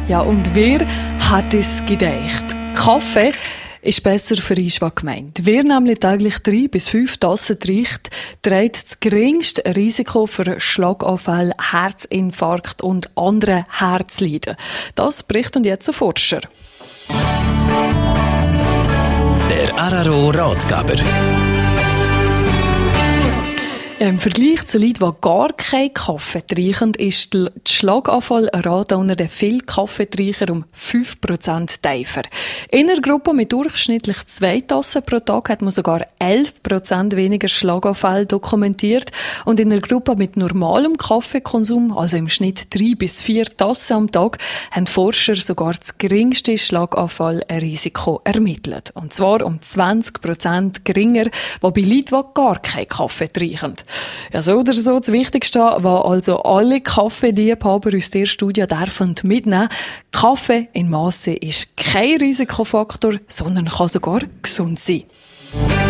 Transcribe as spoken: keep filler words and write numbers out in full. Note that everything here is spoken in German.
Ja, und wer hat es gedacht? Kaffee ist besser für Einschlag gemeint. Wer nämlich täglich drei bis fünf Tassen trinkt, trägt das geringste Risiko für Schlaganfall, Herzinfarkt und andere Herzleiden. Das berichten jetzt Forscher. Der R R O-Ratgeber. Im Vergleich zu Leuten, die gar keinen Kaffee trinken, ist die Schlaganfallrate unter den vielen Kaffeetrinkern um fünf Prozent tiefer. In einer Gruppe mit durchschnittlich zwei Tassen pro Tag hat man sogar elf Prozent weniger Schlaganfälle dokumentiert. Und in einer Gruppe mit normalem Kaffeekonsum, also im Schnitt drei bis vier Tassen am Tag, haben Forscher sogar das geringste Schlaganfallrisiko ermittelt. Und zwar um zwanzig Prozent geringer, als bei Leuten, die gar keinen Kaffee trinken. Ja, so oder so, das Wichtigste, was also alle Kaffeeliebhaber aus der Studie dürfen mitnehmen. Kaffee in Masse ist kein Risikofaktor, sondern kann sogar gesund sein.